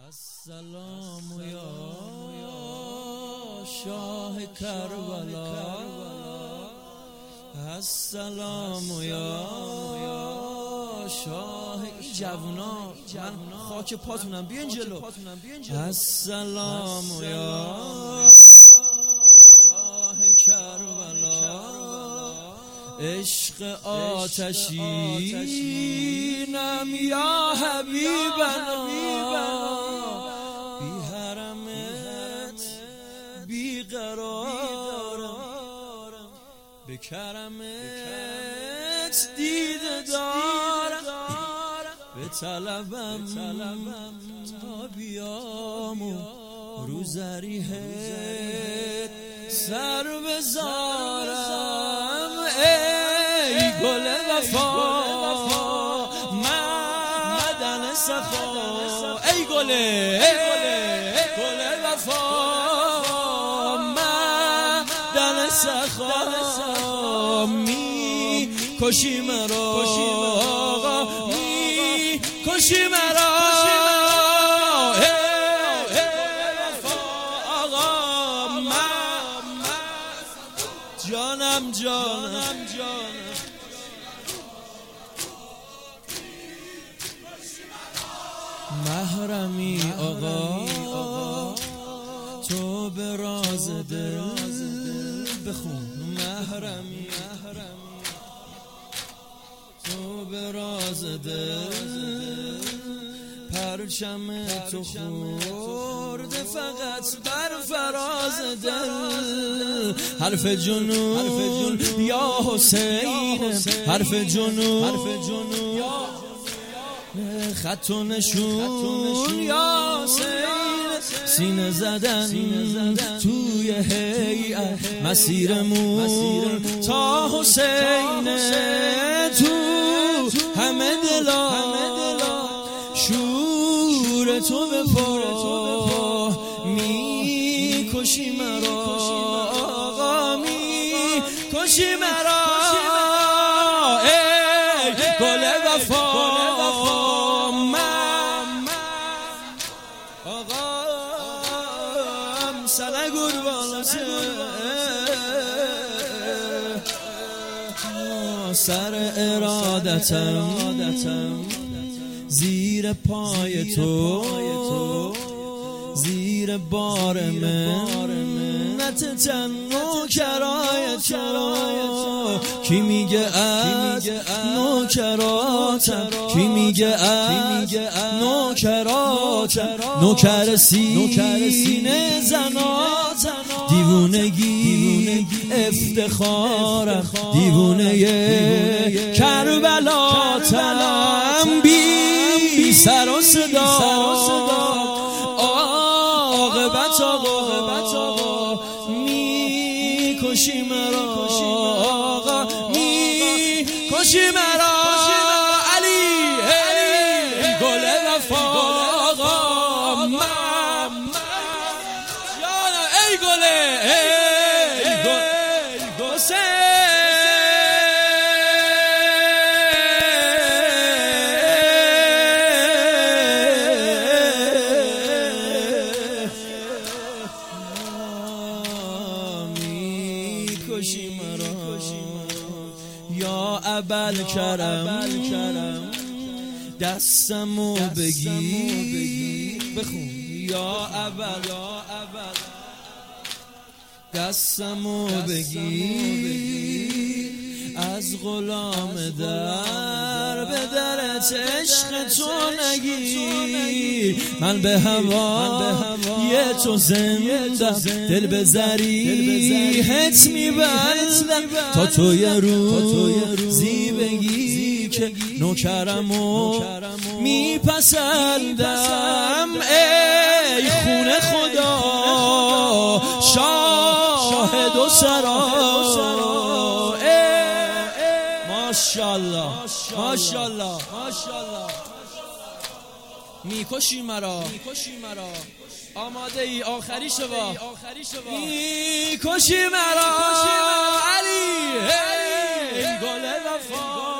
السلام یا شاه کربلا، السلام یا شاه این جوونا، من خاک پاتونم بیان جلو. السلام یا شاه کربلا، عشق آتشینم یا حبیبنا، بی حرمت بی قرارم، به کرمت دیده دارم، به طلبم تا بیام و رو ضریحت سر بزارم. ای گل وفا معدن صفا، ای گل وفا معدن صفا، می کشی مرا می کشی مرا. جانم محرمی آقا، تو به راز دل بخون. محرمی تو به راز دل، پرچم تو خورده فقط بر فراز دل. حرف جنون یا حسین، حرف جنون خط و نشون یا حسین، سینه زدن توی هیئت مسیرمون تا حسین. تو همه دلا شور تو به پا، می کشی مرا آقا، می کشی مرا. ای گل وفا آقا، سنه گربالسه سر ارادتم زیر پای تو، زیر بار منت تن نوکرای تو. کی میگه از نوکراتم، کی میگه از نوکراتم، نوکر سینه زناتم. دیوونگی افتخارم، دیوونه کربلاتم، بی سر و صدا عاقبت آقا، می کشی مرا آقا، می کشی مرا. علی گل وفا آقا، ای گل یا ابوالکرم، دستمو بگیر بخون. یا دستمو بگیر، از غلام در به درت عشق تو نگیر. من به هوای تو زندم، دل به ضریحت میبندم، تا تو یه روزی بگی که نوکرمو میپسندم. ای خون خدا شاهد و سرا، ماشاءالله ماشاءالله میکشی مرا. آماده ای آخری شوا، میکشی مرا. علی گل وفا